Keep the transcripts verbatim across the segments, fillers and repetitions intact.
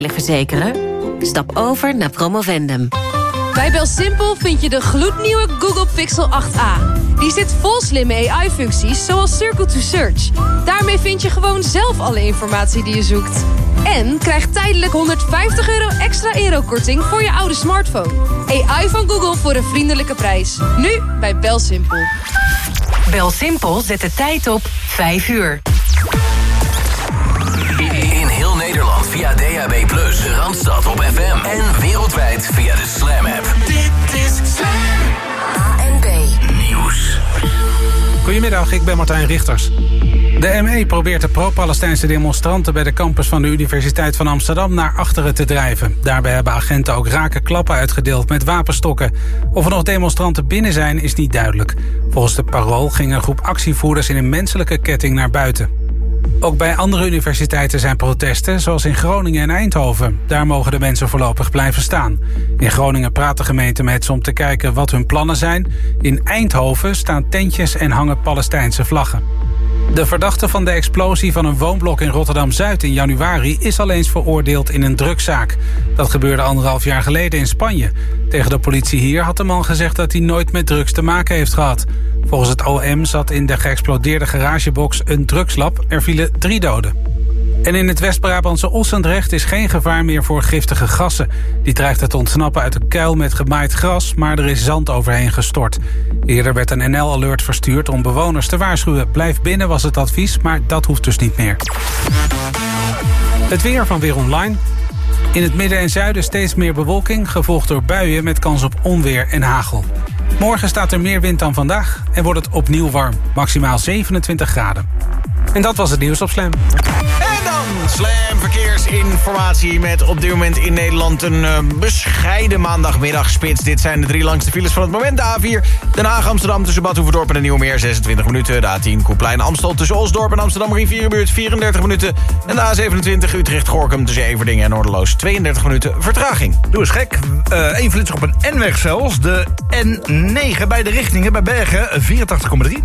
verzekeren? Stap over naar Promovendum. Bij BelSimpel vind je de gloednieuwe Google Pixel acht a. Die zit vol slimme A I-functies, zoals Circle to Search. Daarmee vind je gewoon zelf alle informatie die je zoekt. En krijg tijdelijk honderdvijftig euro extra aero-korting voor je oude smartphone. A I van Google voor een vriendelijke prijs. Nu bij BelSimpel. BelSimpel zet de tijd op vijf uur. In heel Nederland via D A B plus, Randstad op F M en wereldwijd via de Slam-app. Dit is Slam. A N B Nieuws. Goedemiddag, ik ben Martijn Richters. De M E probeert de pro-Palestijnse demonstranten bij de campus van de Universiteit van Amsterdam naar achteren te drijven. Daarbij hebben agenten ook rake klappen uitgedeeld met wapenstokken. Of er nog demonstranten binnen zijn is niet duidelijk. Volgens de Parool ging een groep actievoerders in een menselijke ketting naar buiten. Ook bij andere universiteiten zijn protesten, zoals in Groningen en Eindhoven. Daar mogen de mensen voorlopig blijven staan. In Groningen praat de gemeente met ze om te kijken wat hun plannen zijn. In Eindhoven staan tentjes en hangen Palestijnse vlaggen. De verdachte van de explosie van een woonblok in Rotterdam-Zuid in januari is al eens veroordeeld in een drugszaak. Dat gebeurde anderhalf jaar geleden in Spanje. Tegen de politie hier had de man gezegd dat hij nooit met drugs te maken heeft gehad. Volgens het O M zat in de geëxplodeerde garagebox een drugslab. Er vielen drie doden. En in het West-Brabantse Ossendrecht is geen gevaar meer voor giftige gassen. Die dreigden te ontsnappen uit een kuil met gemaaid gras, maar er is zand overheen gestort. Eerder werd een N L-alert verstuurd om bewoners te waarschuwen. Blijf binnen was het advies, maar dat hoeft dus niet meer. Het weer van Weer Online. In het midden en zuiden steeds meer bewolking, gevolgd door buien met kans op onweer en hagel. Morgen staat er meer wind dan vandaag en wordt het opnieuw warm. Maximaal zevenentwintig graden. En dat was het nieuws op Slam. En dan Slam Verkeersinformatie met op dit moment in Nederland een uh, bescheiden maandagmiddagspits. Dit zijn de drie langste files van het moment. De A vier, Den Haag, Amsterdam tussen Bad Hoeverdorp en de Nieuwmeer zesentwintig minuten. De A tien, Koeplein, Amstel tussen Osdorp en Amsterdam Rivierenbuurt vierendertig minuten. En de A zevenentwintig, Utrecht, Gorkum tussen Everdingen en Noorderloos tweeëndertig minuten vertraging. Doe eens gek. Eén uh, flitser op een N-weg zelfs. De N negen bij de richtingen bij Bergen vierentachtig komma drie.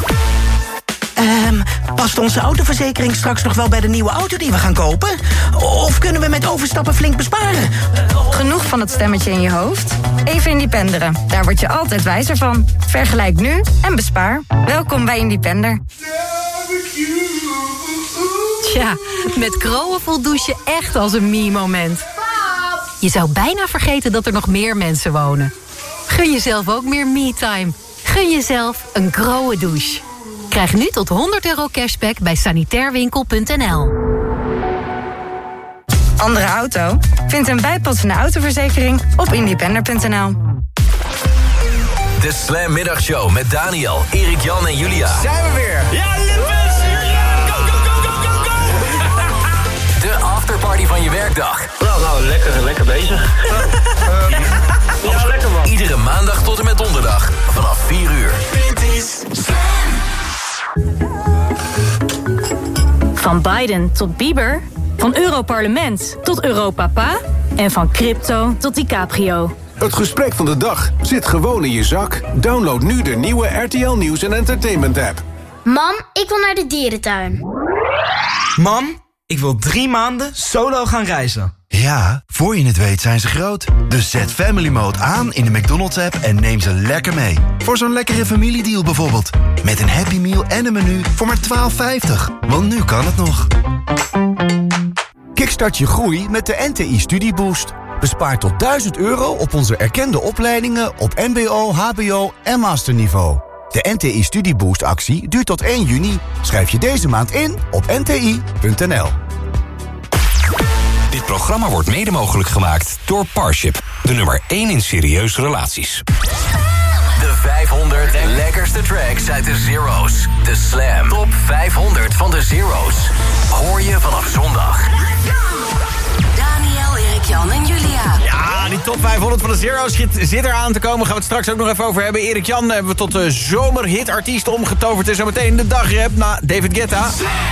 Um, past onze autoverzekering straks nog wel bij de nieuwe auto die we gaan kopen? Of kunnen we met overstappen flink besparen? Genoeg van het stemmetje in je hoofd? Even Independeren. Daar word je altijd wijzer van. Vergelijk nu en bespaar. Welkom bij Independer. Tja, met Groen voelt douchen echt als een me-moment. Je zou bijna vergeten dat er nog meer mensen wonen. Gun jezelf ook meer me-time. Gun jezelf een Groen douche. Krijg nu tot honderd euro cashback bij sanitairwinkel punt n l. Andere auto? Vind een bijpassende autoverzekering op independer punt n l. De Slam Middagshow met Daniel, Erik Jan en Julia. Zijn we weer? Ja, lippes! Ja, go, go, go, go, go, go! De afterparty van je werkdag. Nou, nou, lekker, lekker bezig. uh, uh, ja, lekker man. Iedere maandag tot en met donderdag vanaf vier uur. Dit is Slam. Van Biden tot Bieber, van Europarlement tot Europapa en van crypto tot DiCaprio. Het gesprek van de dag zit gewoon in je zak. Download nu de nieuwe R T L Nieuws en Entertainment app. Mam, ik wil naar de dierentuin. Mam, ik wil drie maanden solo gaan reizen. Ja, voor je het weet zijn ze groot. Dus zet Family Mode aan in de McDonald's app en neem ze lekker mee. Voor zo'n lekkere familiedeal bijvoorbeeld. Met een Happy Meal en een menu voor maar twaalf vijftig. Want nu kan het nog. Kickstart je groei met de N T I Studieboost. Bespaar tot duizend euro op onze erkende opleidingen op mbo, hbo en masterniveau. De N T I Studieboost actie duurt tot één juni. Schrijf je deze maand in op n t i punt n l. Dit programma wordt mede mogelijk gemaakt door Parship. De nummer één in serieuze relaties. De vijfhonderd lekkerste tracks uit de Zero's. De Slam Top vijfhonderd van de Zero's. Hoor je vanaf zondag. Daniel, Erik Jan en Julia. Ja, die top vijfhonderd van de Zero's zit, zit eraan te komen. Gaan we het straks ook nog even over hebben. Erik Jan hebben we tot de zomerhitartiest omgetoverd. En zo meteen de dagrap na David Guetta.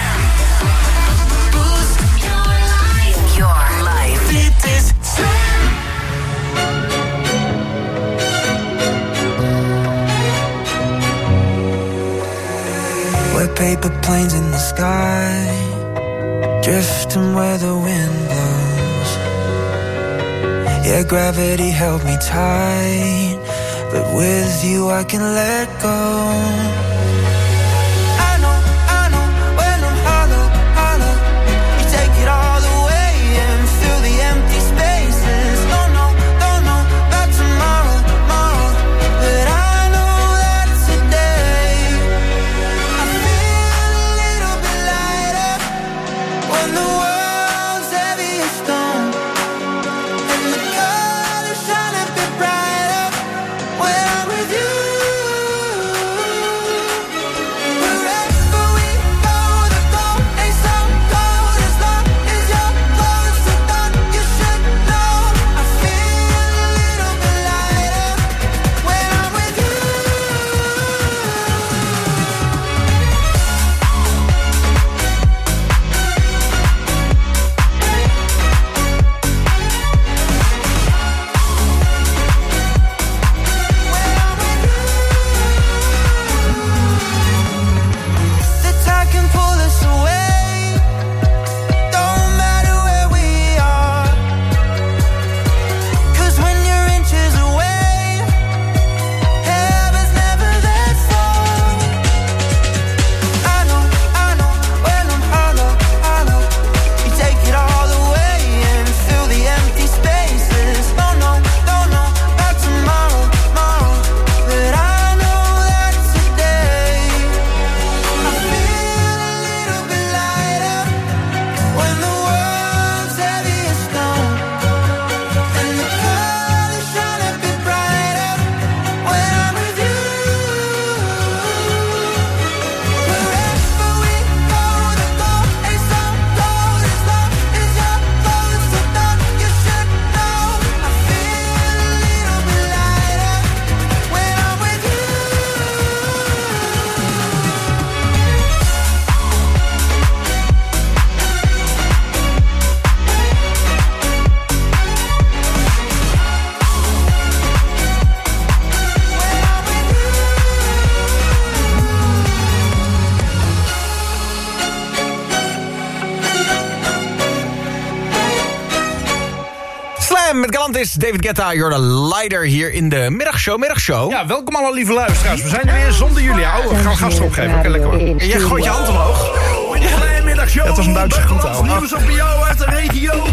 Your life. Dit is Slam. We're paper planes in the sky, drifting where the wind blows. Yeah, gravity held me tight, but with you I can let go. Met Galantis, David Guetta, you're the lighter hier in de middagshow. Middagshow. Ja, welkom alle lieve luisteraars. We zijn er weer zonder Julia. Oh, we gaan gas erop geven. Oké, lekker hoor. En jij gooit je hand omhoog. Ja, middagshow. Het was een Duitse groet al. Nieuws op jou uit de regio.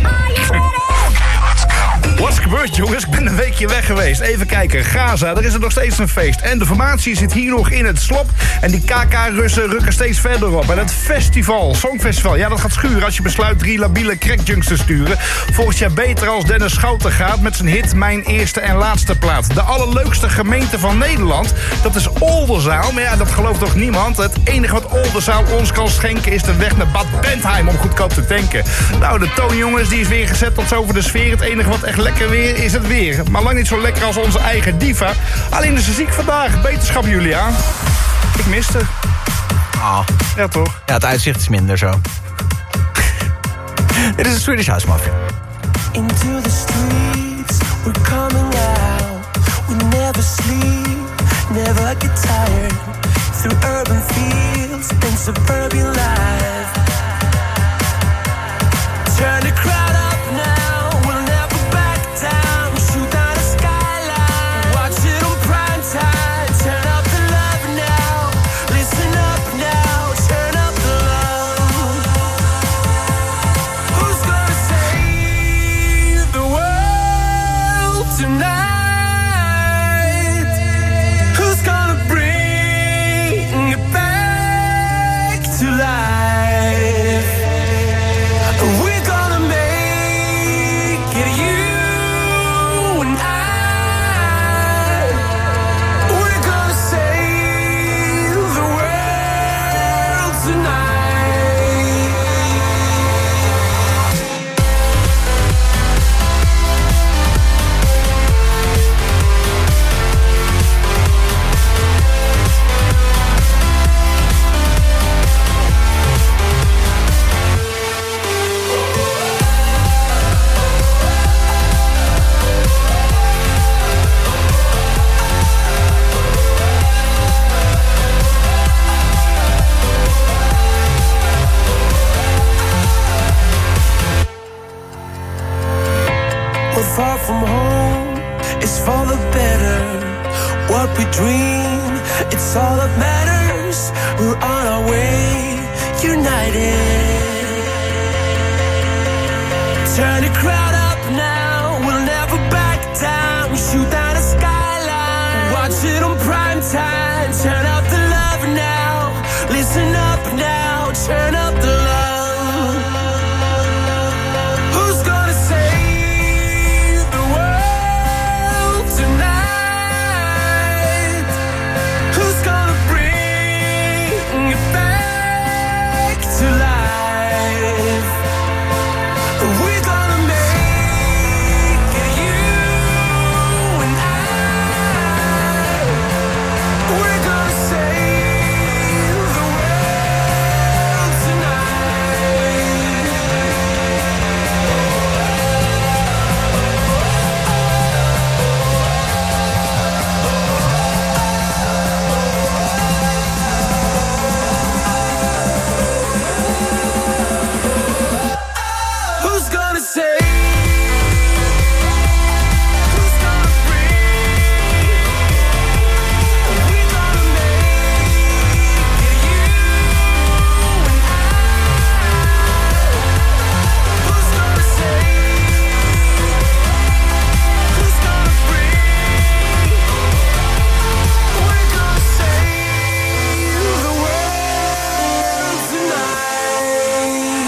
Wat is gebeurd, jongens? Ik ben een weekje weg geweest. Even kijken. Gaza, er is er nog steeds een feest. En de formatie zit hier nog in het slop. En die K K-Russen rukken steeds verder op. En het festival, Songfestival, ja, dat gaat schuren als je besluit drie labiele crackjunks te sturen. Volgens jaar beter als Dennis Schouten gaat met zijn hit Mijn Eerste en Laatste Plaat. De allerleukste gemeente van Nederland, dat is Oldenzaal. Maar ja, dat gelooft toch niemand? Het enige wat Oldenzaal ons kan schenken is de weg naar Bad Bentheim om goedkoop te tanken. Nou, de toon, jongens, die is weer gezet tot zo voor de sfeer. Het enige wat echt lekker weer is het weer. Maar lang niet zo lekker als onze eigen diva. Alleen is ze ziek vandaag. Beterschap, Julia. Ik miste. Ah. Ja, toch? Ja, het uitzicht is minder zo. Dit is de Swedish House Mafia. Into the streets, we're coming out. We never sleep, never get tired. Through urban fields and suburban life. Turn the crowd up now, we'll never back down. Shoot down the skyline, watch it on prime time. Turn up the love now, listen up now. Turn up the love. Who's gonna save the world tonight? Who's gonna bring it back to life? We're gonna make but far from home, it's for the better. What we dream, it's all that matters. We're on our way, united. Turn the crowd up now, we'll never back down. Shoot down the skyline, watch it on prime time. Turn up the love now, listen up now, turn up the love. Who's gonna save the world tonight? Who's gonna bring it back to life? We're gonna make it, you and I. We're gonna save the world tonight. Who's gonna save? Who's gonna bring? We're gonna make it, you and I. Who's gonna save? Who's gonna bring? We're gonna save the world tonight.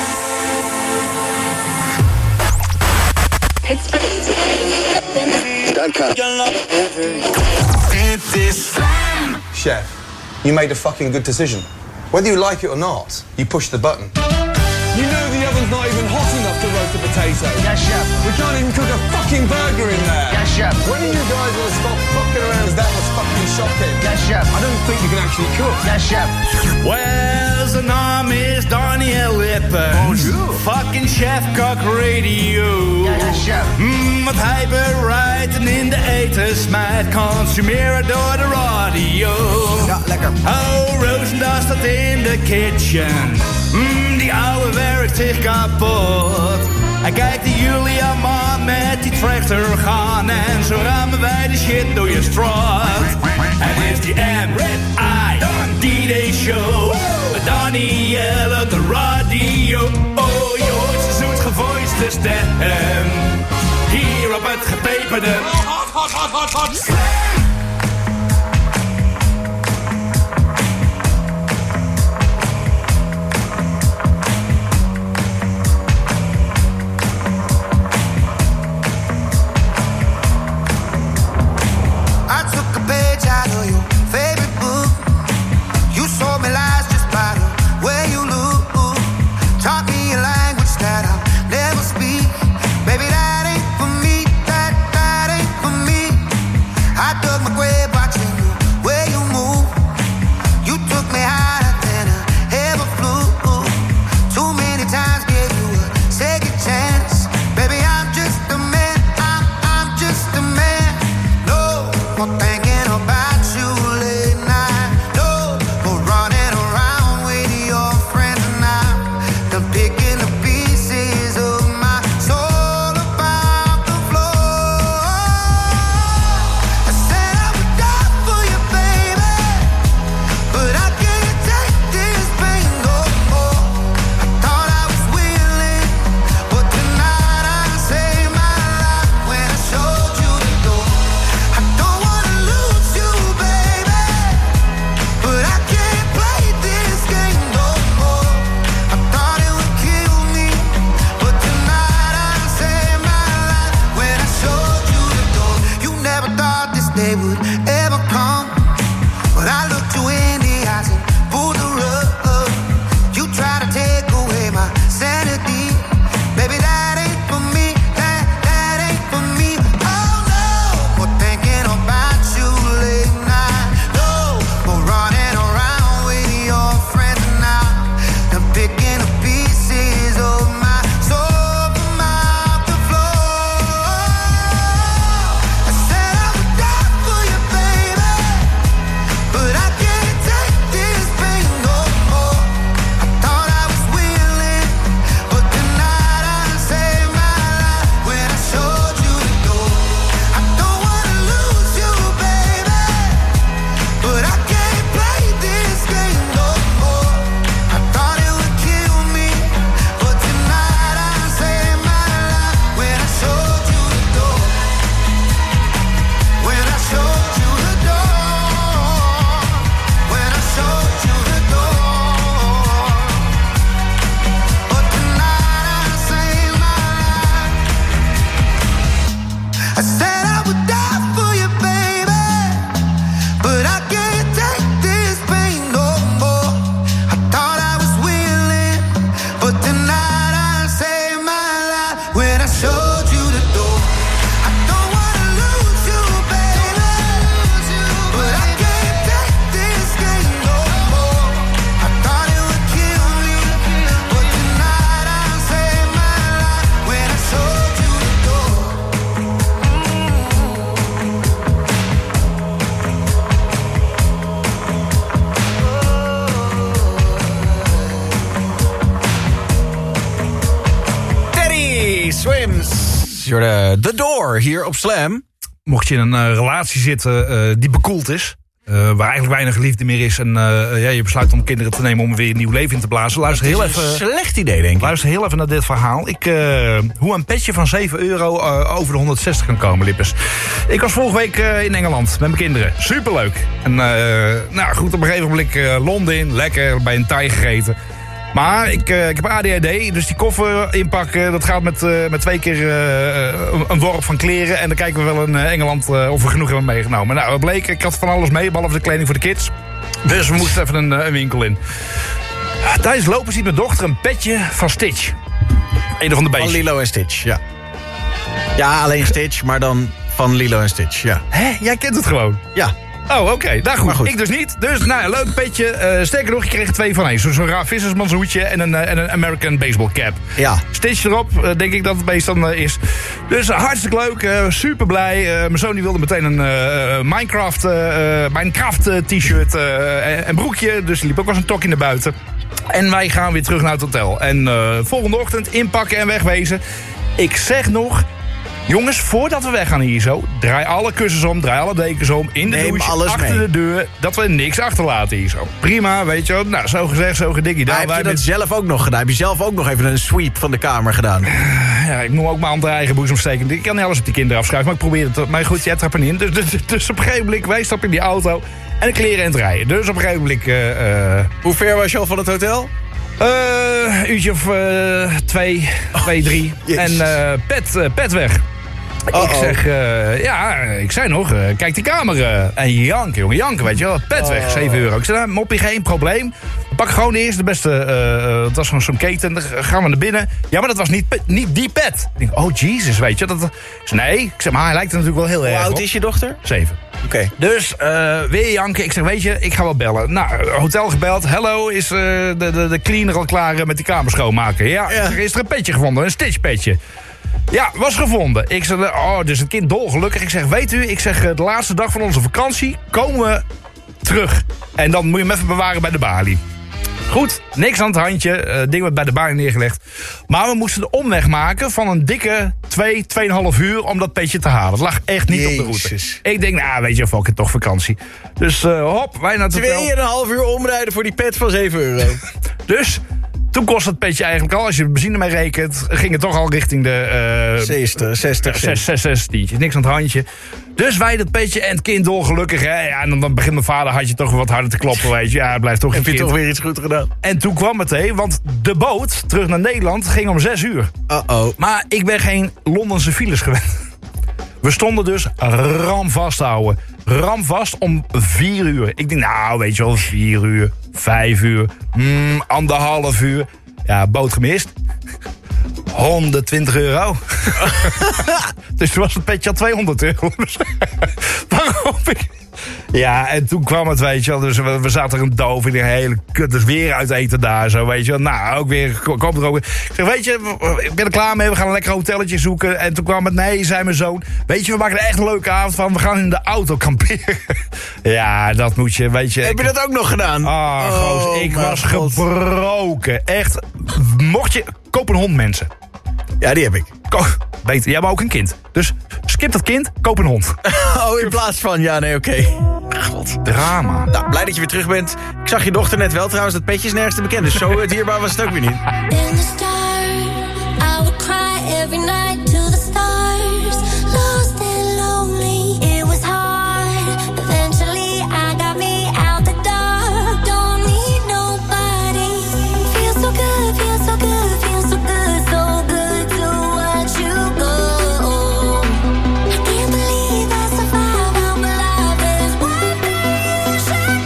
Chef, you made a fucking good decision. Whether you like it or not, you pushed the button. You know the oven's not even hot enough to roast a potato. Yes, chef. We can't even cook a fucking burger in there. Yes, chef. When are you guys going to stop fucking around? That was fucking shocking. Yes, chef. I don't think you can actually cook. Yes, chef. Well, zijn naam is Daniel Lippens. Bonjour. Fucking Chef Kok Radio. Ja, ja, chef. Mm, wat hij bereidt en in de eten smijt, consumeren door de radio. Ja, lekker. Oh, Roosendaal staat in de kitchen. Mm, die oude werkt zich kapot. Hij kijkt de Julia man met die tractor gaan en zo rammen wij de shit door je straat. En is die M-Red-Eye D J-show. Daniel op de radio. Oh, je hoort zijn zoet gevoiste stem. Hier op het gepeperde. Hot, hot, hot, hot, hot. Slam! Baby, that ain't for me, that, that ain't for me. I dug my grave. Swims. You're The Door hier op Slam. Mocht je in een uh, relatie zitten uh, die bekoeld is... Uh, waar eigenlijk weinig liefde meer is... en uh, ja, je besluit om kinderen te nemen om weer een nieuw leven in te blazen... luister heel even. Een slecht idee, denk ik. Luister heel even naar dit verhaal. Ik, uh, hoe een petje van zeven euro uh, over de honderdzestig kan komen, Lippes. Ik was vorige week uh, in Engeland met mijn kinderen. Superleuk. En uh, nou goed, op een gegeven moment uh, Londen in. Lekker, bij een Thai gegeten. Maar ik, uh, ik heb A D H D, dus die koffer inpakken... dat gaat met, uh, met twee keer uh, een worp van kleren... en dan kijken we wel in uh, Engeland uh, of we genoeg hebben meegenomen. Nou, het bleek, ik had van alles mee, behalve de kleding voor de kids. Dus we moesten even een, een winkel in. Tijdens lopen ziet mijn dochter een petje van Stitch. Een van de beestjes. Van Lilo en Stitch, ja. Ja, alleen Stitch, maar dan van Lilo en Stitch, ja. Hè? Jij kent het gewoon? Ja. Oh, oké. Okay. Nou goed. goed, ik dus niet. Dus, nou ja, leuk petje. Uh, sterker nog, je kreeg er twee van één. Zo'n raar vissersmanshoedje en een, uh, en een American baseball cap. Ja. Stitch erop, uh, denk ik dat het beest dan uh, is. Dus uh, hartstikke leuk, uh, super blij. Uh, mijn zoon die wilde meteen een uh, Minecraft, uh, Minecraft uh, t-shirt uh, en broekje. Dus die liep ook als een tokkie naar buiten. En wij gaan weer terug naar het hotel. En uh, volgende ochtend inpakken en wegwezen. Ik zeg nog... Jongens, voordat we weggaan hier zo... draai alle kussens om, draai alle dekens om... in de Neem douche, alles achter mee. de deur... dat we niks achterlaten hier zo. Prima, weet je wel. Nou, zo gezegd, zo gedikkie. Heb je dat met... zelf ook nog gedaan? Heb je zelf ook nog even een sweep van de kamer gedaan? Ja, ik moet ook maar aan de eigen boezem steken. Ik kan niet alles op die kinderen afschuiven, maar ik probeer het. Maar goed, jij trapt er niet in. Dus, dus, dus op een gegeven moment, wij stappen in die auto... en de kleren in het rijden. Dus op een gegeven moment... Uh, uh... Hoe ver was je al van het hotel? Uh, een uurtje of uh, twee, oh, twee, drie. Yes. En uh, pet, uh, pet weg. Uh-oh. Ik zeg, uh, ja, ik zei nog, uh, kijk die kamer. Uh, en janken, jongen, janken, weet je wel. Pet weg, zeven euro. Ik zei, nou, moppie, geen probleem. We pakken gewoon de eerste beste, uh, dat was gewoon zo'n keten. Dan gaan we naar binnen. Ja, maar dat was niet, niet die pet. Ik denk, oh, Jesus, weet je. Dat, ik zei, nee. Ik zeg, maar hij lijkt er natuurlijk wel heel Hoe erg oud op. is je dochter? Zeven. Oké. Okay. Dus uh, weer janken. Ik zeg, weet je, ik ga wel bellen. Nou, hotel gebeld. Hello, is uh, de, de, de cleaner al klaar uh, met die kamer schoonmaken? Ja, ja. Zeg, is er een petje gevonden, een Stitch petje. Ja, was gevonden. Ik zeg, oh, dus het kind dolgelukkig. Ik zeg, weet u, ik zeg, de laatste dag van onze vakantie komen we terug. En dan moet je hem even bewaren bij de balie. Goed, niks aan het handje. Uh, ding werd bij de balie neergelegd. Maar we moesten de omweg maken van een dikke twee, tweeënhalf uur om dat petje te halen. Het lag echt niet Jezus. op de route. Ik denk, nou, weet je, fuck het, toch vakantie. Dus uh, hop, wij naar het hotel. tweeënhalf uur omrijden voor die pet van zeven euro. Dus... Toen kost het petje eigenlijk al, als je benzine mee rekent... ging het toch al richting de... Uh, zestig, zestig, zes, zes, zes, tientjes, niks aan het handje. Dus wij dat petje en het kind dolgelukkig. Hè? Ja, en dan, dan begint mijn vader, had je toch wat harder te kloppen, weet je. Ja, het blijft toch Heb je je kind. toch weer iets goed gedaan? En toen kwam het, hé, want de boot terug naar Nederland ging om zes uur. Uh-oh. Maar ik ben geen Londense files gewend. We stonden dus ramvast houden. Ramvast om vier uur. Ik denk, nou, weet je wel, vier uur, vijf uur, mm, anderhalf uur. Ja, boot gemist. honderdtwintig euro. Dus toen was het petje al tweehonderd euro. Waarom ik... Ja, en toen kwam het, weet je wel. Dus we, we zaten er een doof in een hele kut. Dus weer uit eten daar, zo, weet je wel. Nou, ook weer, kom er ook weer. Ik zeg, weet je, ik ben er klaar mee. We gaan een lekker hotelletje zoeken. En toen kwam het, nee, zei mijn zoon. Weet je, we maken er echt een leuke avond van. We gaan in de auto kamperen. Ja, dat moet je, weet je. Heb je dat ook nog gedaan? Ah, oh, goos, ik was God. gebroken. Echt, mocht je... Koop een hond, mensen. Ja, die heb ik. Ko Beter, jij hebt ook een kind. Dus skip dat kind, koop een hond. Oh, in plaats van, ja, nee, oké. Okay. God, drama. Nou, blij dat je weer terug bent. Ik zag je dochter net wel trouwens, dat petje is nergens te bekennen. Dus zo dierbaar was het ook weer niet. In the start, I would cry every night to the stars. Lost and lonely, it was hard. Eventually I got me out the dark. Don't need nobody. Feels so good, feels so good, feels so good, so good to watch you go. I can't believe I survived, I'm alive. There's one thing you should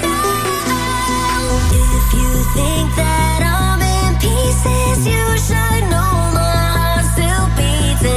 know. If you think that I'm in pieces, you should know my heart still beats.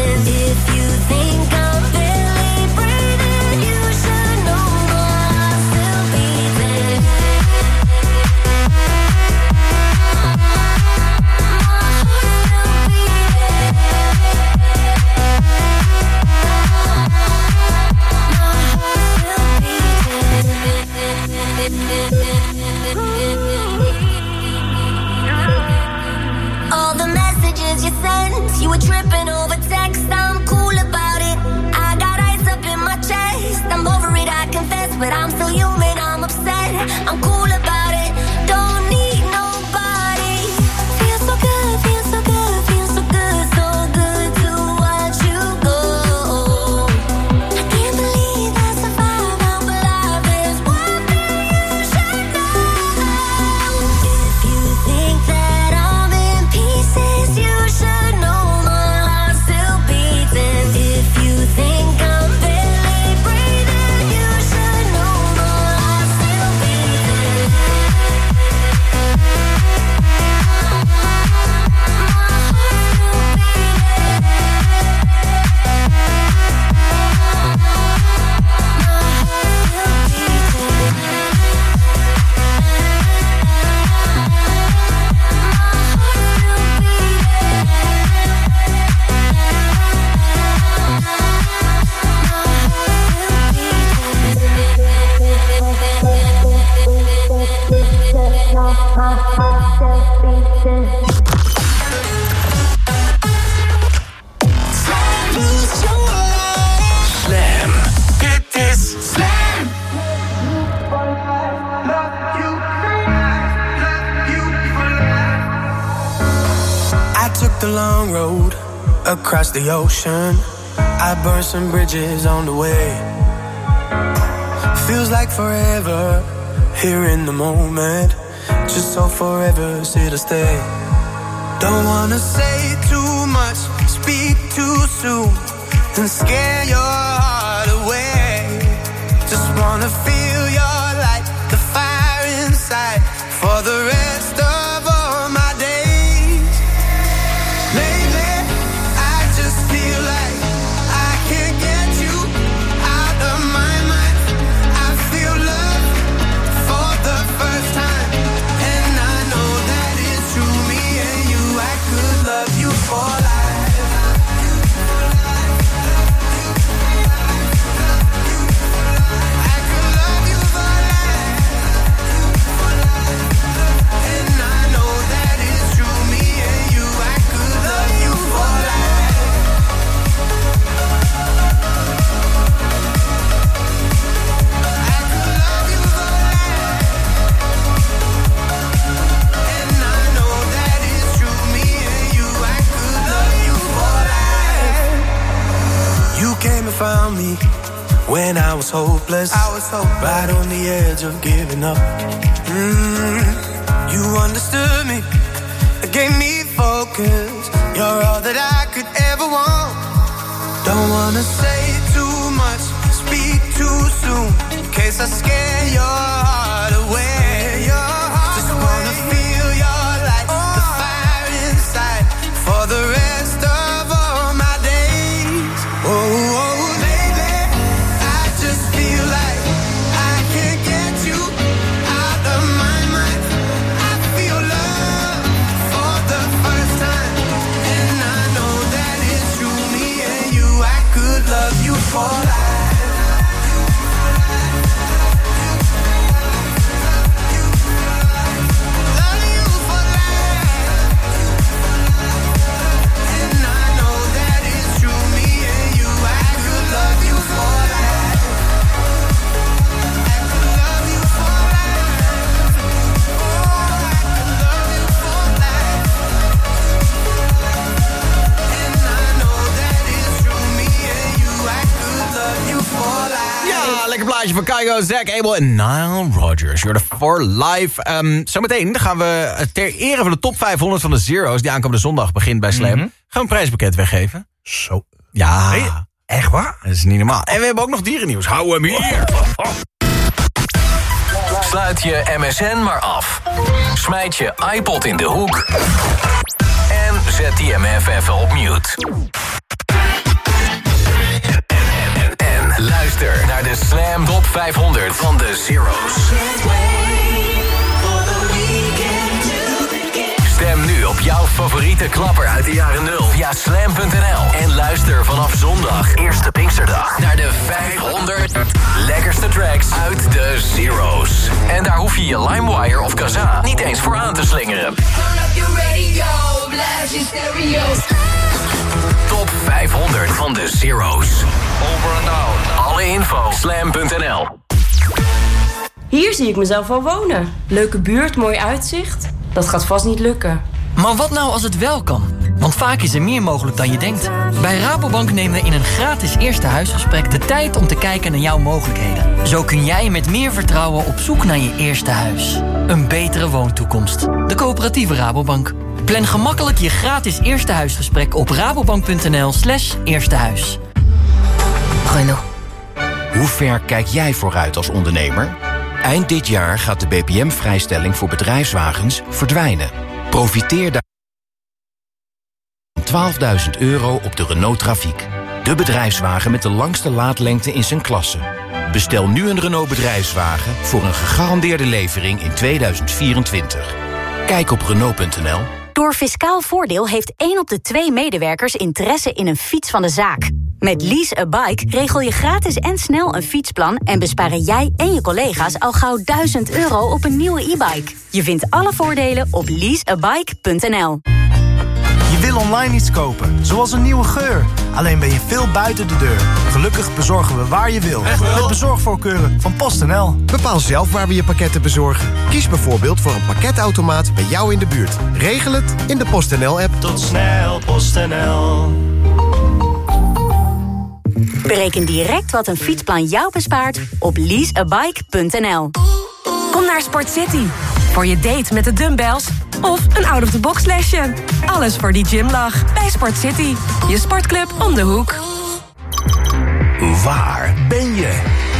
Slam. Dit is Slam. I took the long road across the ocean. I burned some bridges on the way. Feels like forever here in the moment. Just so forever sit or stay. Don't wanna say too much, speak too soon, and scare your heart away. Just wanna feel your light, the fire inside, for the rest of all my days. Lately, I just feel like I can't get you out of my mind. I feel love for the first time, and I know that it's true. Me and you, I could love you for life. Found me when I was hopeless. I was hopeless. Right on the edge of giving up. Mm, you understood me, gave me focus. You're all that I could ever want. Don't wanna say too much, speak too soon, in case I scare your heart away. Your heart Just away. Wanna feel your light, oh. The fire inside, for the rest of all my days. Oh, oh. For life. Love you for life. And I know that it's true. Me and you, I could love you for life. I could love you for life. Oh, I could love you for life. And I know that it's true. Me and you, I Ja, lekker plaatje van Kygo, Zach Abel en Nile Rodgers. You're the for life. Um, zometeen gaan we ter ere van de top vijfhonderd van de Zero's, die aankomende zondag begint bij Slam, mm-hmm. gaan we een prijspakket weggeven. Zo. Ja. Nee, echt waar? Dat is niet normaal. En we hebben ook nog dierennieuws. Hou hem hier. Sluit je M S N maar af. Smijt je iPod in de hoek. En zet die M F even op mute. Luister naar de Slam Top vijfhonderd van de Zero's. Stem nu op jouw favoriete klapper uit de jaren nul via slam punt n l. En luister vanaf zondag, eerste Pinksterdag, naar de vijfhonderd lekkerste tracks uit de Zero's. En daar hoef je je LimeWire of Kazaa niet eens voor aan te slingeren. Top vijfhonderd van de Zero's. Over and out. Alle info, slam punt n l. Hier zie ik mezelf al wonen. Leuke buurt, mooi uitzicht. Dat gaat vast niet lukken. Maar wat nou als het wel kan? Want vaak is er meer mogelijk dan je denkt. Bij Rabobank nemen we in een gratis eerste huisgesprek de tijd om te kijken naar jouw mogelijkheden. Zo kun jij met meer vertrouwen op zoek naar je eerste huis. Een betere woontoekomst. De coöperatieve Rabobank. Plan gemakkelijk je gratis eerste huisgesprek op rabobank.nl slash eerste huis. Renault. Hoe ver kijk jij vooruit als ondernemer? Eind dit jaar gaat de B P M-vrijstelling voor bedrijfswagens verdwijnen. Profiteer daar twaalfduizend euro op de Renault Trafiek. De bedrijfswagen met de langste laadlengte in zijn klasse. Bestel nu een Renault bedrijfswagen voor een gegarandeerde levering in tweeduizend vierentwintig. Kijk op Renault punt n l. Door Fiscaal Voordeel heeft één op de twee medewerkers interesse in een fiets van de zaak. Met Lease a Bike regel je gratis en snel een fietsplan... en besparen jij en je collega's al gauw duizend euro op een nieuwe e-bike. Je vindt alle voordelen op lease a bike punt n l. Je wil online iets kopen, zoals een nieuwe geur. Alleen ben je veel buiten de deur. Gelukkig bezorgen we waar je wil. Met bezorgvoorkeuren van PostNL. Bepaal zelf waar we je pakketten bezorgen. Kies bijvoorbeeld voor een pakketautomaat bij jou in de buurt. Regel het in de PostNL-app. Tot snel, PostNL. Bereken direct wat een fietsplan jou bespaart op lease a bike punt n l. Kom naar Sport City. Voor je date met de dumbbells of een out-of-the-box lesje. Alles voor die gymlach bij Sport City. Je sportclub om de hoek. Waar ben je?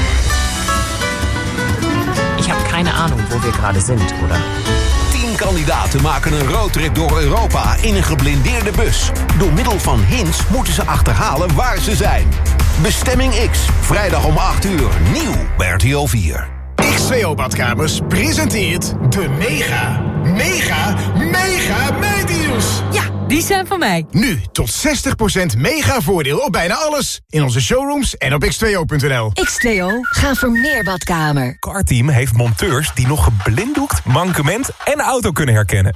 Ik heb keine Ahnung, wo wir gerade sind, oder? Tien kandidaten maken een roadtrip door Europa in een geblindeerde bus. Door middel van hints moeten ze achterhalen waar ze zijn. Bestemming X, vrijdag om acht uur, nieuw bij R T L vier. X twee O Badkamers presenteert de mega, mega, mega meedeals. Ja, die zijn van mij. Nu tot zestig procent mega voordeel op bijna alles. In onze showrooms en op x twee o punt n l. X twee O, ga voor meer badkamer. Carteam heeft monteurs die nog geblinddoekt, mankement en auto kunnen herkennen.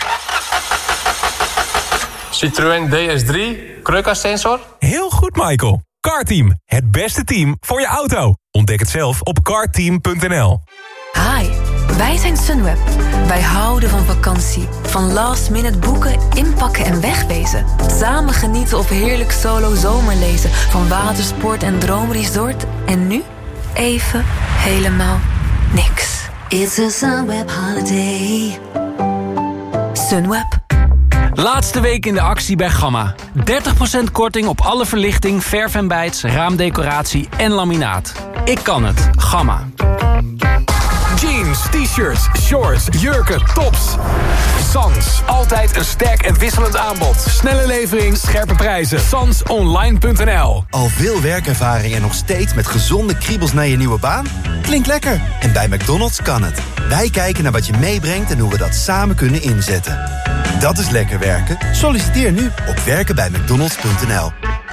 Citroën D S drie, krukasensor. Heel goed, Michael. Carteam, het beste team voor je auto. Ontdek het zelf op carteam punt n l. Hi, wij zijn Sunweb. Wij houden van vakantie. Van last minute boeken, inpakken en wegwezen. Samen genieten of heerlijk solo zomerlezen. Van watersport en droomresort. En nu even helemaal niks. It's a Sunweb holiday. Sunweb. Laatste week in de actie bij Gamma. dertig procent korting op alle verlichting, verf en bijts, raamdecoratie en laminaat. Ik kan het. Gamma. Jeans, t-shirts, shorts, jurken, tops. Sans, altijd een sterk en wisselend aanbod. Snelle levering, scherpe prijzen. sans online punt n l. Al veel werkervaring en nog steeds met gezonde kriebels naar je nieuwe baan? Klinkt lekker. En bij McDonald's kan het. Wij kijken naar wat je meebrengt en hoe we dat samen kunnen inzetten. Dat is lekker werken. Solliciteer nu op werken bij mcdonalds punt n l.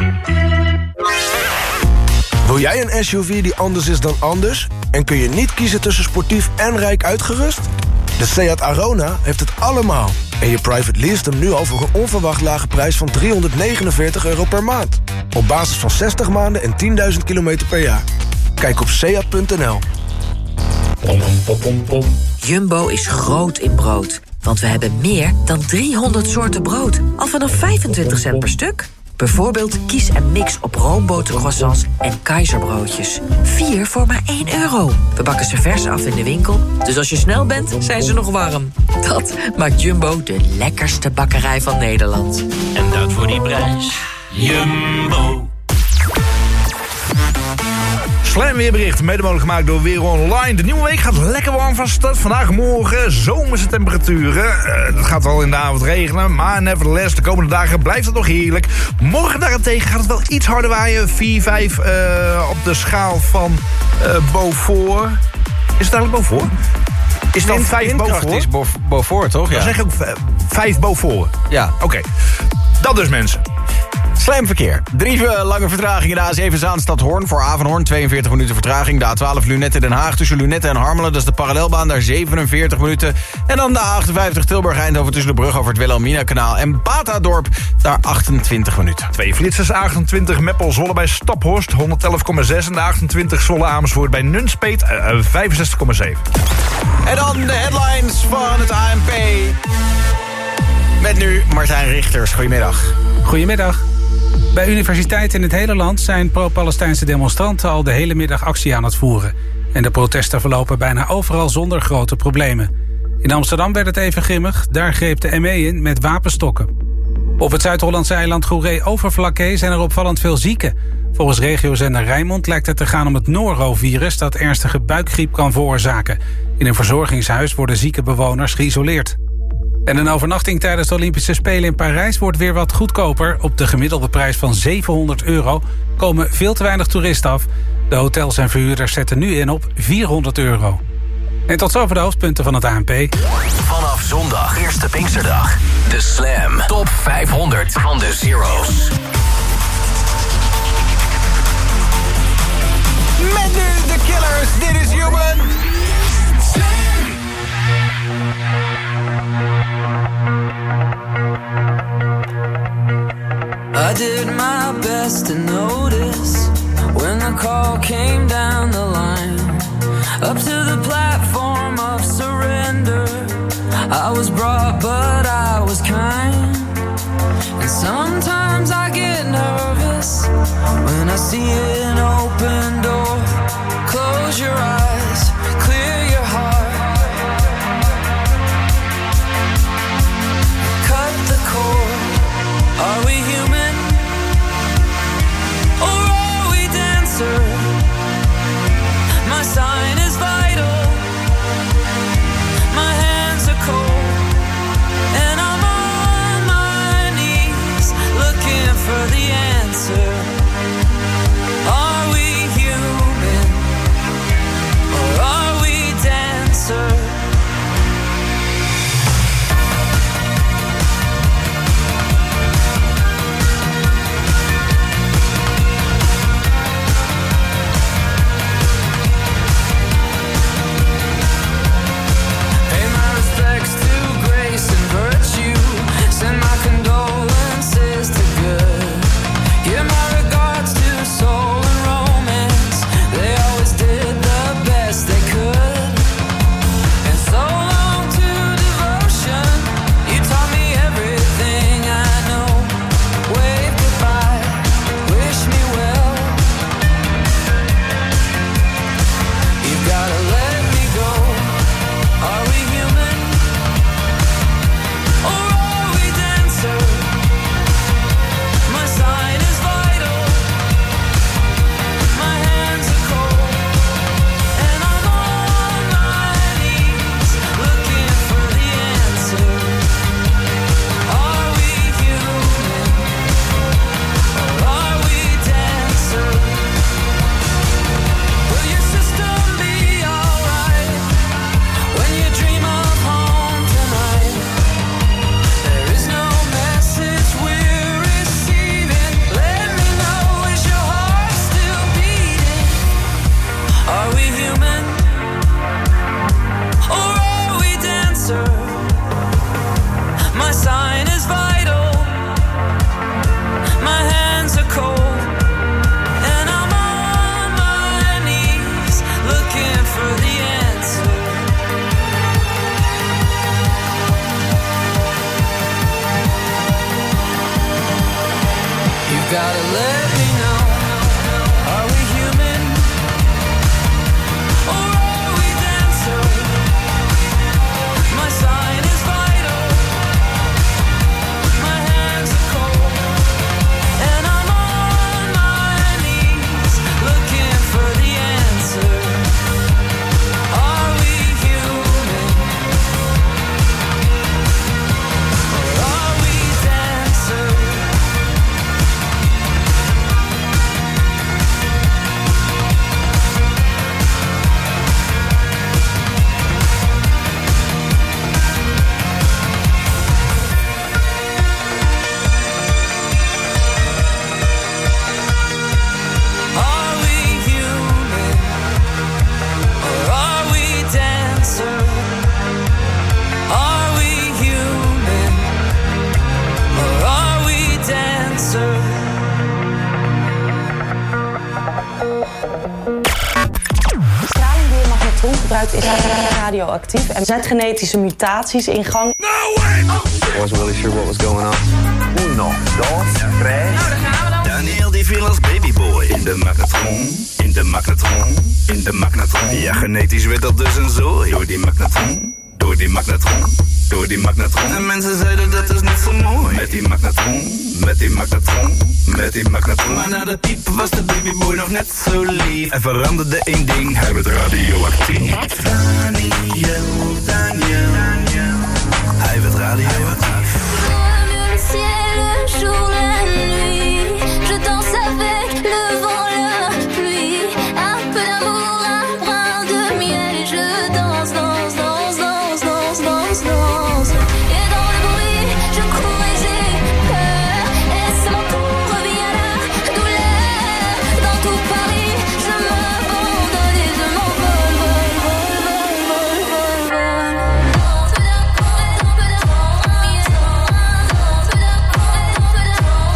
Wil jij een S U V die anders is dan anders? En kun je niet kiezen tussen sportief en rijk uitgerust? De Seat Arona heeft het allemaal. En je private leest hem nu al voor een onverwacht lage prijs van driehonderdnegenenveertig euro per maand. Op basis van zestig maanden en tienduizend kilometer per jaar. Kijk op seat punt n l. Jumbo is groot in brood. Want we hebben meer dan driehonderd soorten brood. Al vanaf vijfentwintig cent per stuk. Bijvoorbeeld kies en mix op roombotercroissants en keizerbroodjes. Vier voor maar één euro. We bakken ze vers af in de winkel. Dus als je snel bent, zijn ze nog warm. Dat maakt Jumbo de lekkerste bakkerij van Nederland. En dat voor die prijs. Jumbo. Slam weerbericht, mede mogelijk gemaakt door Weer Online. De nieuwe week gaat lekker warm van start. Vandaag morgen zomerse temperaturen. Uh, het gaat wel in de avond regenen, maar nevertheless, de komende dagen blijft het nog heerlijk. Morgen daarentegen gaat het wel iets harder waaien. vier, vijf uh, op de schaal van uh, Beaufort. Is het eigenlijk Beaufort? Is het dan vijf Beaufort? is Beaufort, toch? Ja. Dan zeg ik ook vijf Beaufort. Ja. Oké, okay. Dat dus mensen. Slijmverkeer. Drie uh, lange vertragingen. De A zeven Zaanstad Hoorn voor Avenhoorn. tweeënveertig minuten vertraging. De A twaalf Lunetten Den Haag tussen Lunetten en Harmelen. Dat is de parallelbaan. Daar zevenenveertig minuten. En dan de A achtenvijftig Tilburg Eindhoven tussen de brug over het Wilhelmina-kanaal en Batadorp. Daar achtentwintig minuten. Twee flitsers. achtentwintig Meppel Zwolle bij Staphorst. honderd komma zes. En de achtentwintig Zwolle Amersfoort bij Nunspeet. Uh, vijfenzestig komma zeven. En dan de headlines van het A N P. Met nu Martijn Richters. Goedemiddag. Goedemiddag. Bij universiteiten in het hele land zijn pro-Palestijnse demonstranten al de hele middag actie aan het voeren. En de protesten verlopen bijna overal zonder grote problemen. In Amsterdam werd het even grimmig, daar greep de M E in met wapenstokken. Op het Zuid-Hollandse eiland Goeree-Overflakkee zijn er opvallend veel zieken. Volgens regiozender Rijnmond lijkt het te gaan om het norovirus dat ernstige buikgriep kan veroorzaken. In een verzorgingshuis worden zieke bewoners geïsoleerd. En een overnachting tijdens de Olympische Spelen in Parijs wordt weer wat goedkoper. Op de gemiddelde prijs van zevenhonderd euro komen veel te weinig toeristen af. De hotels en verhuurders zetten nu in op vierhonderd euro. En tot zover de hoofdpunten van het A N P. Vanaf zondag, eerste Pinksterdag. De Slam Top vijfhonderd van de Zero's. notice when the call came down the line, up to the platform of surrender. I was brought, but I was kind. And sometimes I get nervous when I see an open door. Close your eyes, clear your heart. Cut the cord. Are we human? Or are we dancer? My sign is vital. My hands are cold. And I'm on my knees looking for the answer. Are we human? Or are we dancer? Pay my respects to grace and virtue. Send my condolences to good. Give my regards to soul and romance. They always did the best they could. And so long to devotion. You taught me everything I know. Wave goodbye, wish me well. You've gotta let me go. Are we human? Or are we dancer? My sign is vital. My hands are cold. And I'm on my knees looking for the answer. Are we human? Or are we dancer? Will your system be alright when you dream of home tonight? There is no message we're receiving. Let me know, is your heart still beating? Are we human? Or are we dancer? My sign is vital. My hands are cold. And I'm on my knees looking for the answer. You've gotta let me know. Are we human? Or are we dancer? My sign is vital. My hands are cold. And I'm on my knees looking for the answer. Are we human? Or are we dancer? Are we human? Or are we dancer? Are we human? Or are we dancer? Straling die je magnetron gebruikt is radioactief en zet genetische mutaties in gang. I wasn't really sure what was going on. Uno, dos, tres. Nou, daar gaan we dan. Daniel die viel als babyboy in de magnetron, in de magnetron, in de magnetron. Ja, genetisch werd dat dus een zooi. Door die magnetron, door die magnetron, door die magnetron. En mensen zeiden dat is niet zo mooi. Met die magnetron, met die magnetron, met die magnetron. Maar na de piep was de babyboy nog net zo lief. En veranderde één ding, hij werd radioactief. Daniel, Daniel, Daniel. Hij werd radioactief. Le ciel, le jour, la nuit. Je danse avec le vent, la pluie. Un peu d'amour, un brin de miel. Et je danse, danse, danse, danse, danse, danse, danse. Et dans le bruit, je cours et j'ai peur. Et c'est mon tour, revient la douleur. Dans tout Paris, je m'abandonne et je m'envole, vol, vol, vol, vol, vol, vol. Un peu d'amour, un peu d'amour.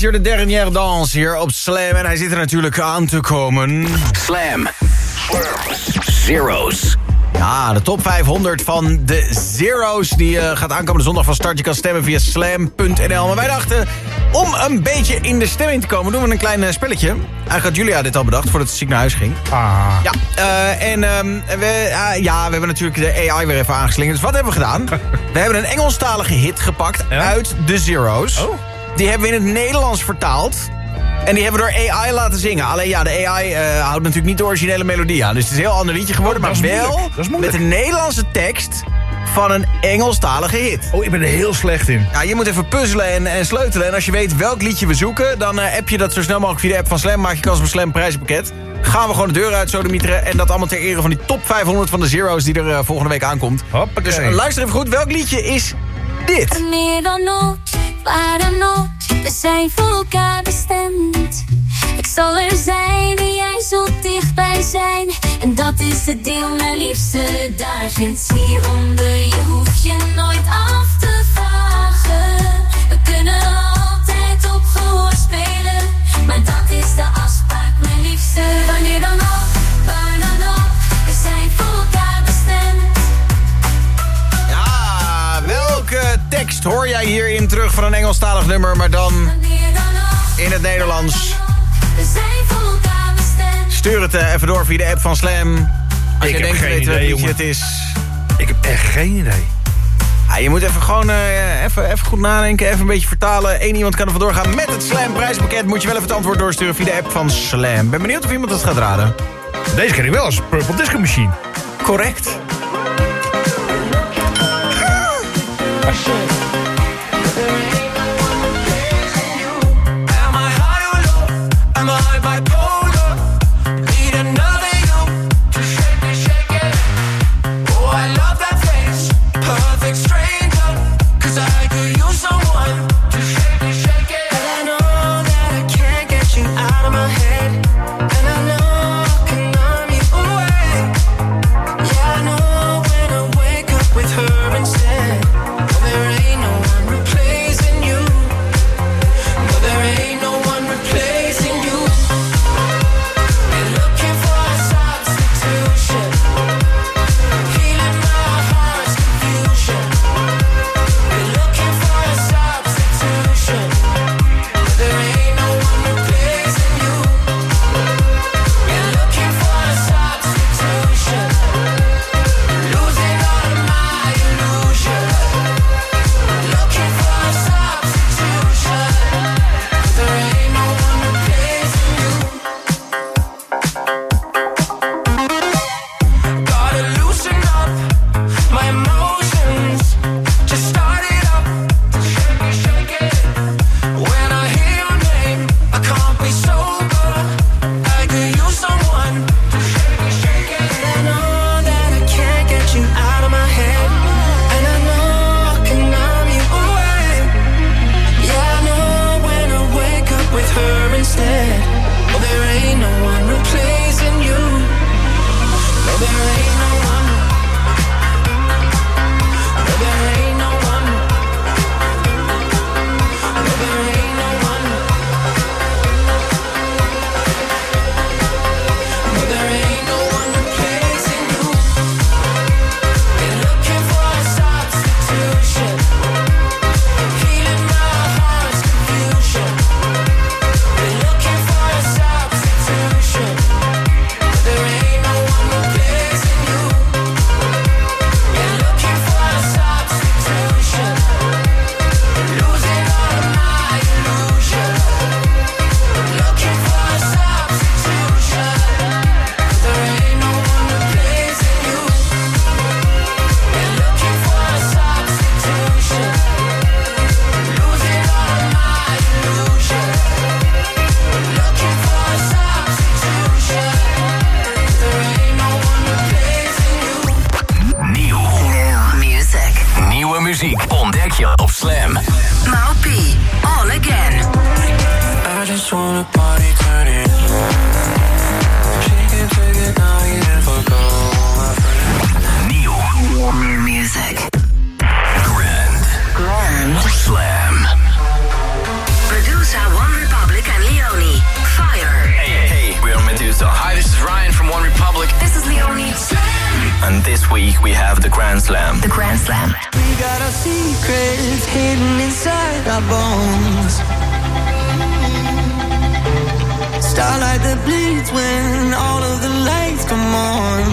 Hier de dernière danse hier op Slam. En hij zit er natuurlijk aan te komen. Slam. Zero's. Ja, de top vijfhonderd van de Zero's. Die uh, gaat aankomende zondag van start. Je kan stemmen via slam punt n l. Maar wij dachten, om een beetje in de stemming te komen, doen we een klein uh, spelletje. Eigenlijk had Julia dit al bedacht, voordat ze ziek naar huis ging. Ah. Ja, uh, en um, we, uh, ja, we hebben natuurlijk de A I weer even aangeslingerd. Dus wat hebben we gedaan? We hebben een Engelstalige hit gepakt ja? uit de Zero's. Oh. Die hebben we in het Nederlands vertaald. En die hebben we door A I laten zingen. Alleen ja, de A I uh, houdt natuurlijk niet de originele melodie aan. Dus het is een heel ander liedje geworden. Oh, maar wel met een Nederlandse tekst van een Engelstalige hit. Oh, ik ben er heel slecht in. Ja, je moet even puzzelen en, en sleutelen. En als je weet welk liedje we zoeken, dan uh, app je dat zo snel mogelijk via de app van Slam. Maak je kans op een Slam prijzenpakket. Gaan we gewoon de deur uit sodemieteren. En dat allemaal ter ere van die top vijfhonderd van de Zero's die er uh, volgende week aankomt. Hoppakee. Dus uh, luister even goed. Welk liedje is dit? Middernacht, waar dan ook, we zijn voor elkaar bestemd. Ik zal er zijn en jij zult dichtbij zijn. En dat is het deel, mijn liefste, daar vindt hieronder. Je hoeft je nooit af te vragen. We kunnen altijd op gehoor spelen. Maar dat is de afspraak, mijn liefste. Wanneer dan ook, waar dan ook, we zijn voor elkaar bestemd. Ja, welke tekst hoor jij hierin terug van een Engelstalig nummer, maar dan in het Nederlands? Stuur het uh, even door via de app van Slam. Als ik je denkt, weet welk liedje het is. Ik heb echt geen idee. Ja, je moet even gewoon uh, even, even goed nadenken, even een beetje vertalen. Eén iemand kan er vandoor gaan met het Slam prijspakket. Moet je wel even het antwoord doorsturen via de app van Slam. Ben benieuwd of iemand het gaat raden. Deze ken ik wel als Purple Disco Machine. Correct. Ontdek je op Slam. Maupi, All Again. I just wanna party, turn it on. She can take it now, you never go, my friend. Nieuw. New music. Grand. Grand. Slam. Producer One this week we have the Grand Slam. The Grand Slam. We got our secrets hidden inside our bones. Starlight that bleeds when all of the lights come on.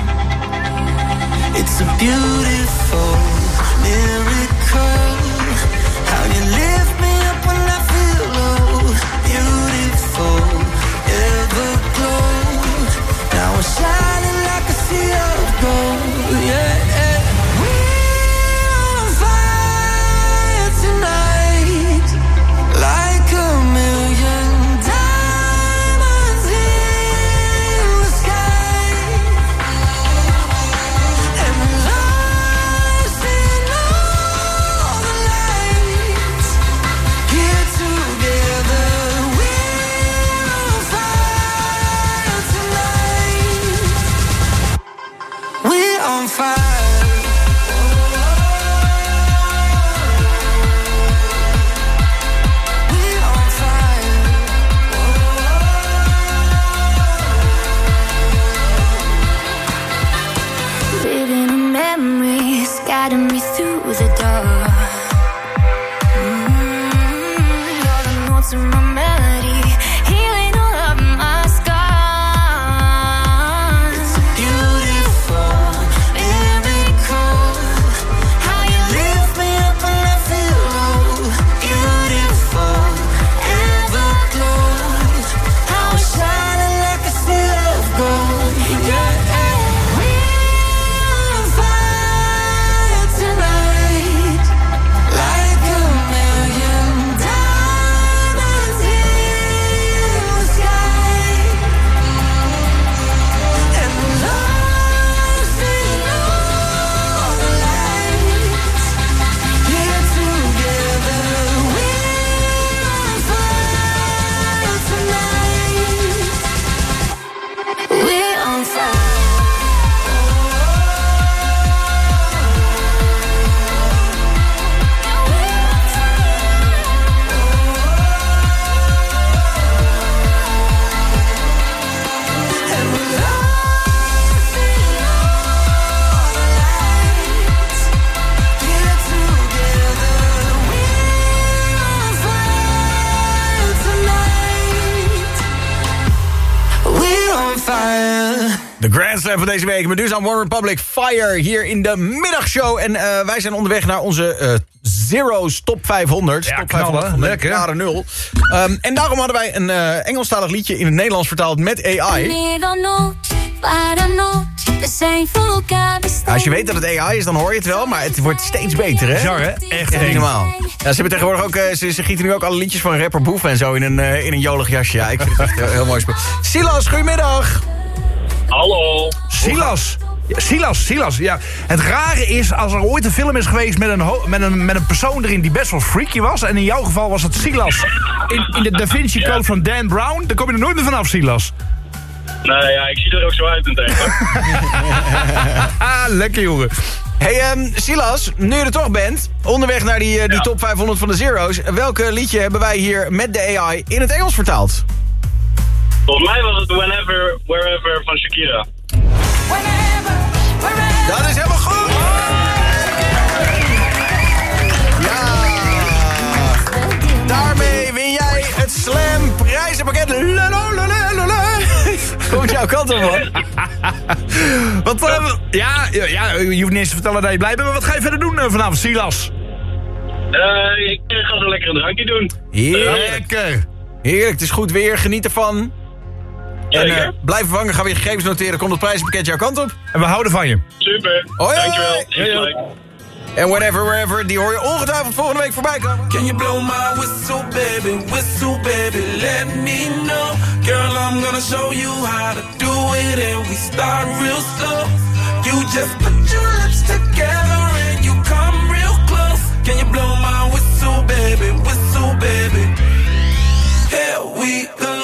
It's a beautiful miracle. How you lift me up when I feel low. Beautiful, everglow. Now we're shining like a sea of gold. Yeah, yeah. We're on fire tonight, like a million diamonds in the sky. And we're lost in all the lights. Get together. We're on fire tonight. We're on fire. Living in memories, guiding me through the dark. Mm, all the notes in my melody, healing all of my scars. It's a beautiful miracle. How you lift me up when I feel low. Beautiful, everglow. How we're shining like a sea of gold. Yeah. We're on fire tonight, like a million diamonds in the sky. And we're lost in all the lights. Get together. We're on fire tonight. We're on fire. And we're lost in all the lights. Get together. We're on fire tonight. We're on fire. De Grand Slam van deze week met dus aan One Republic Fire hier in de middagshow. En uh, wij zijn onderweg naar onze uh, Zero's Top vijfhonderd. Ja, top knallen, vijfhonderd van de lekker. jaren nul. Um, en daarom hadden wij een uh, Engelstalig liedje in het Nederlands vertaald met A I. Als je weet dat het A I is, dan hoor je het wel, maar het wordt steeds beter, hè? Bizar, hè? Echt Echt niet normaal. Ja, ze hebben tegenwoordig ook, uh, ze, ze gieten nu ook alle liedjes van rapper Boef en zo in een, uh, in een jolig jasje. Ja, ik vind het echt heel, heel mooi speel. Silas, goedemiddag. Hallo. Silas. Ja, Silas, Silas, ja. Het rare is, als er ooit een film is geweest met een, ho- met een, met een persoon erin die best wel freaky was, en in jouw geval was het Silas in, in de Da Vinci Code van Dan Brown, dan kom je er nooit meer vanaf, Silas. Nee, ja, ik zie er ook zo uit in tegen. Lekker, jongen. Hey, um, Silas, nu je er toch bent, onderweg naar die, uh, die Ja. top vijfhonderd van de Zero's, welke liedje hebben wij hier met de A I in het Engels vertaald? Volgens mij was het Whenever, Wherever van Shakira. Dat is helemaal goed! Ja! Daarmee win jij het Slam prijzenpakket. Komt jouw kant op, man. Wat, uh, ja, ja, je hoeft niet eens te vertellen dat je blij bent, maar wat ga je verder doen uh, vanavond, Silas? Uh, ik ga zo lekker een drankje doen. Heerlijk. Heerlijk, het is goed weer, geniet ervan. En uh, blijf vangen, gaan we je gegevens noteren, komt het prijzenpakket jouw kant op. En we houden van je. Super, hoi, dankjewel. hoi. Hoi. En whatever, wherever, die hoor je ongetwijfeld volgende week voorbij komen. Can you blow my whistle, baby, whistle, baby, let me know. Girl, I'm gonna show you how to do it, and we start real slow. You just put your lips together and you come real close. Can you blow my whistle, baby, whistle, baby? Here we go.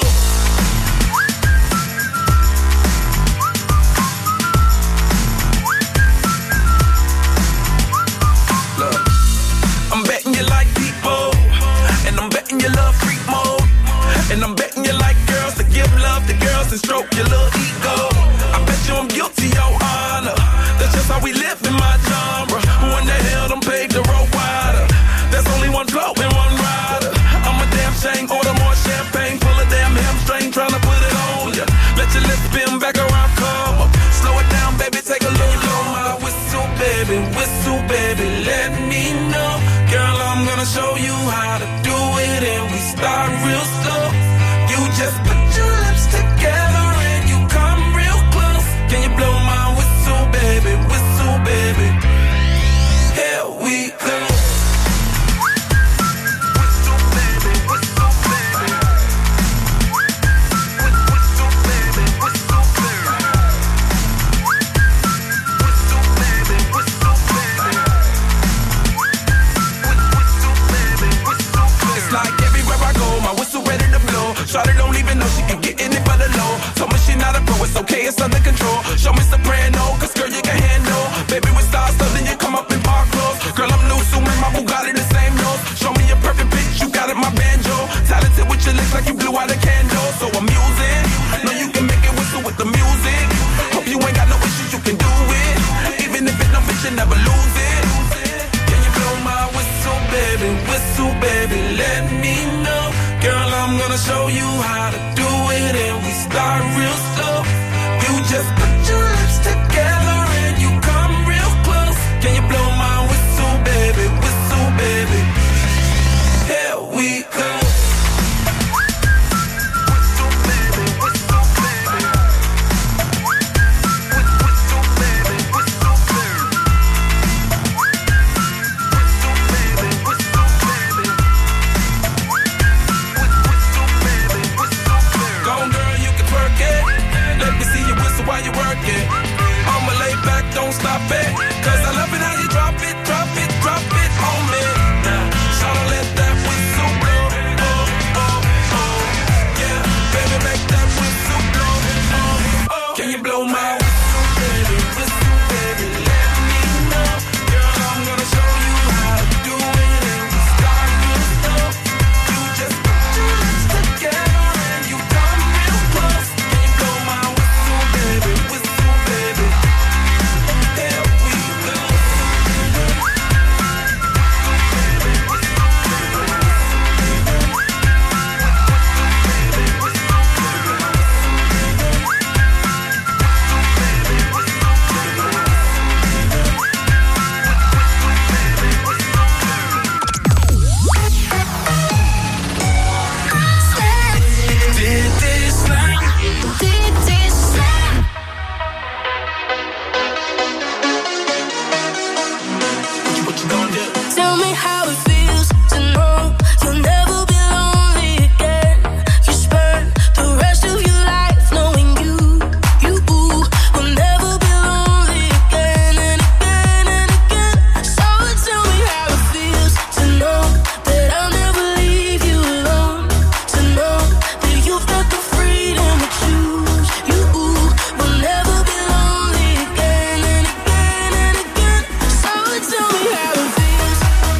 I'm betting you like people, and I'm betting you love freak mode, and I'm betting you like girls to give love to girls and stroke your little ego. I bet you I'm guilty, your honor, that you me know. Girl, I'm gonna show you how to do it, and we start real slow. You just put your lips together and you come real close. Can you blow my whistle, baby, whistle, baby? Here we go. Shawty don't even know she can get in it for the low. Told me she not a pro, it's okay, it's under control. Show me soprano, cause girl you can handle. Baby with stars, so then you come up in park clothes. Girl I'm new, so my Bugatti the same nose. Show me a perfect pitch, you got it, my banjo. Talented with your lips like you blew out a candle. So I'm using, know you can make it whistle with the music. Hope you ain't got no issues, you can do it. Even if it don't fit, you never lose it. Can you blow my whistle, baby, whistle, baby, let me know. Girl, I'm gonna show you how to do it, and we start real slow. You just put your lips together and you come real close. Can you blow my whistle, baby, whistle, baby? Here we go. While you work it, I'ma lay back, don't stop it. Cause I love it how you drop it, drop it, drop it on me. Now, shawty let that whistle blow. Oh, oh, oh. Yeah, baby, make that whistle blow. Oh, oh. Can you blow my whistle, baby, whistle, baby, let me know. Girl, I'm gonna show you how to do it, and we start real slow. You just put your lips together and you come real close. Can you blow my whistle, baby, whistle, baby? Here we go. Did this now? Did this now? What you gonna do? Tell me how it feels to know you'll never be lonely again. You spend the rest of your life knowing you, you will never be lonely again and again and again. So tell me how it feels to know that I'll never leave you alone. To know that you've got the freedom to choose. You will never be lonely again and again and again. So tell me how it feels.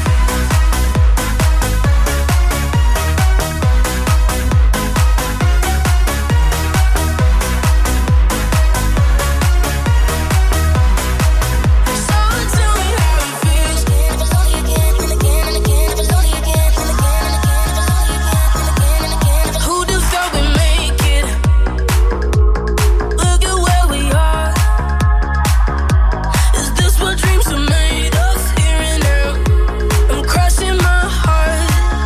So tell me how it feels. Never lonely again and again and again. Never lonely again and again and again. Never lonely again and again and again. Who just thought we make it? Look at where we are. Is this what dreams are made of? Here and now, I'm crushing my heart.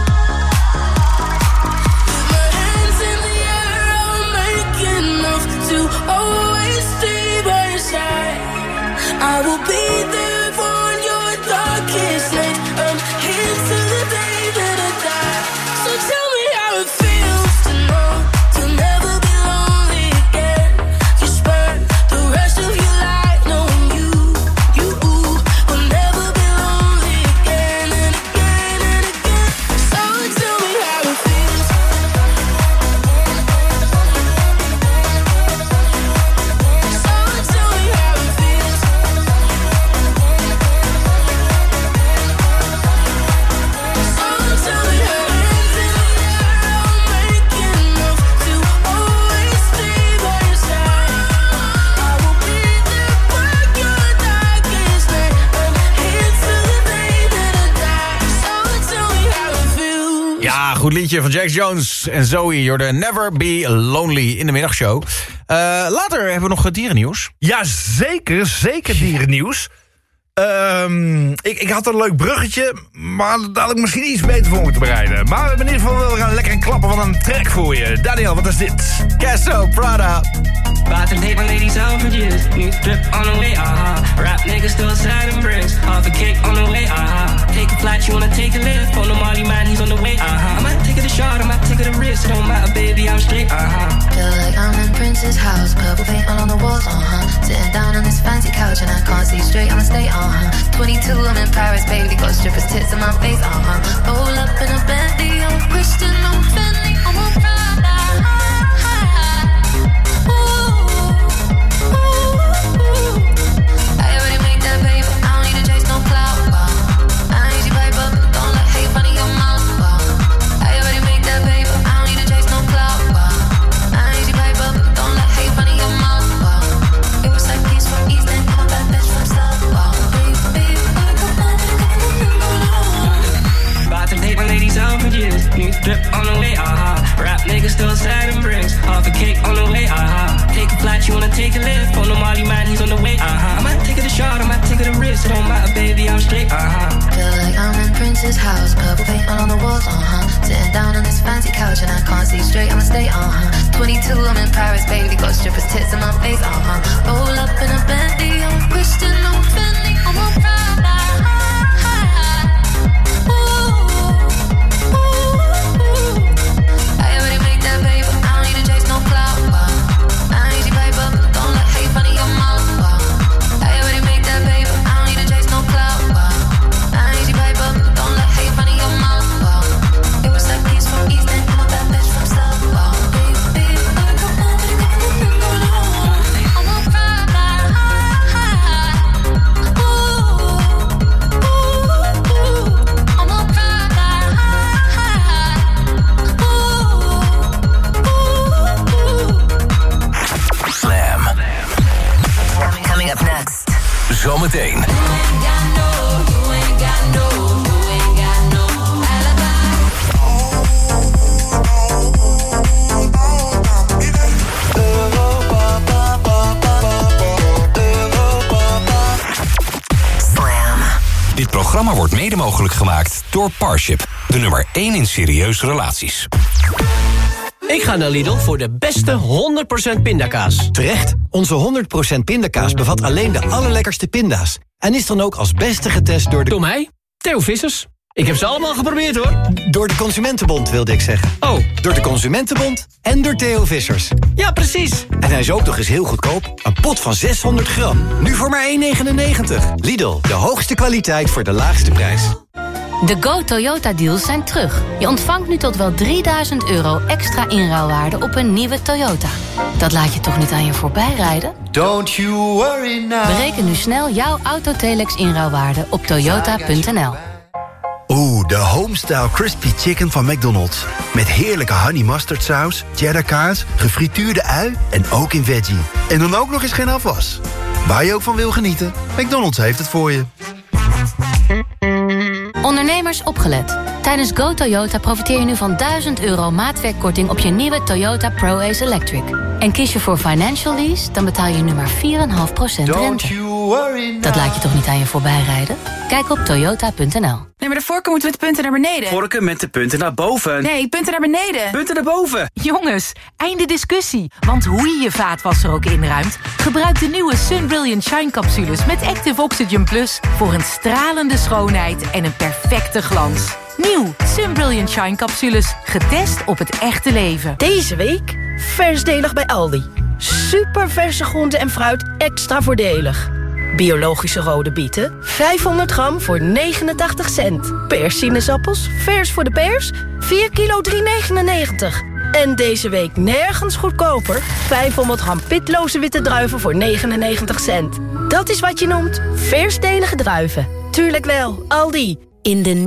With my hands in the air, I'll make enough to always stay by your side. I will be there for your darkest night. I'm here till the day that I die. So tell me how it feels to know you'll never be lonely again. You spend the rest of your life knowing you, you will never be lonely again and again and again. So tell me how it feels. So tell me how it feels. Ja, goed liedje van Jax Jones en Zoe. You're Never Be Lonely in de middagshow. Uh, later hebben we nog dierennieuws. Ja, zeker. Zeker dierennieuws. Um, ik, ik had een leuk bruggetje, maar daar had ik misschien iets beter voor moeten bereiden. Maar we hebben in ieder geval wel gaan lekker een klappen van een track voor je. Daniel, wat is dit? Casso, Prada. About to take my ladies out for years. New drip on the way, uh-huh. Rap niggas still sad and bricks. Half a cake on the way, uh-huh. Take a flight, you wanna take a lift. On the Molly man, he's on the way, uh-huh. I might take it a shot, I might take it a risk. It don't matter, baby, I'm straight, uh-huh. Feel like I'm in Prince's house. Purple paint all on the walls, uh-huh. Sitting down on this fancy couch and I can't see straight, I'ma stay, uh-huh. twenty-two, I'm in Paris, baby. Got strippers' tits in my face, uh-huh. Roll up in a Bentley, I'm Christian, I'm Fendi, I'm a Prada. New drip on the way, uh-huh. Rap niggas still sad and bricks. Half a cake on the way, uh-huh. Take a flight, you wanna take a lift. On the Molly man, he's on the way, uh-huh. I might take it a shot, I might take it a risk. It don't matter, baby, I'm straight, uh-huh. Feel like I'm in Prince's house. Purple paint all on the walls, uh-huh. Sitting down on this fancy couch and I can't see straight, I'ma stay, uh-huh. twenty-two, I'm in Paris, baby. Got strippers' tits in my face, uh-huh. Roll up in a Bentley, I'm Christian, I'm Fendi, I'm a Prada. Zometeen. Dit programma wordt mede mogelijk gemaakt door Parship, de nummer één in serieuze relaties. Ik ga naar Lidl voor de beste honderd procent pindakaas. Terecht, onze honderd procent pindakaas bevat alleen de allerlekkerste pinda's. En is dan ook als beste getest door de... Door mij? Theo Vissers. Ik heb ze allemaal geprobeerd, hoor. Door de Consumentenbond, wilde ik zeggen. Oh. Door de Consumentenbond en door Theo Vissers. Ja, precies. En hij is ook nog eens heel goedkoop. Een pot van zeshonderd gram. Nu voor maar één negenennegentig. Lidl, de hoogste kwaliteit voor de laagste prijs. De Go Toyota deals zijn terug. Je ontvangt nu tot wel drieduizend euro extra inruilwaarde op een nieuwe Toyota. Dat laat je toch niet aan je voorbij rijden? Don't you worry now. Bereken nu snel jouw Autotelex inruilwaarde op toyota punt n l. Oeh, de homestyle crispy chicken van McDonald's. Met heerlijke honey mustard saus, cheddar kaas, gefrituurde ui en ook in veggie. En dan ook nog eens geen afwas. Waar je ook van wil genieten, McDonald's heeft het voor je. Ondernemers opgelet. Tijdens Go Toyota profiteer je nu van duizend euro maatwerkkorting op je nieuwe Toyota Pro-Ace Electric. En kies je voor financial lease, dan betaal je nu maar vier komma vijf procent rente. Dat laat je toch niet aan je voorbij rijden? Kijk op toyota punt n l. Nee, maar de vorken moeten met de punten naar beneden. Vorken met de punten naar boven. Nee, punten naar beneden. Punten naar boven. Jongens, einde discussie. Want hoe je je vaatwasser ook inruimt, gebruik de nieuwe Sun Brilliant Shine capsules met Active Oxygen Plus voor een stralende schoonheid en een perfecte glans. Nieuw Sun Brilliant Shine capsules, getest op het echte leven. Deze week versdelig bij Aldi. Super verse groente en fruit, extra voordelig. Biologische rode bieten, vijfhonderd gram voor negenentachtig cent. Perssinezappels, vers voor de pers, vier kilo drie negenennegentig. En deze week nergens goedkoper, vijfhonderd gram pitloze witte druiven voor negenennegentig cent. Dat is wat je noemt versdelige druiven. Tuurlijk wel, Aldi. In de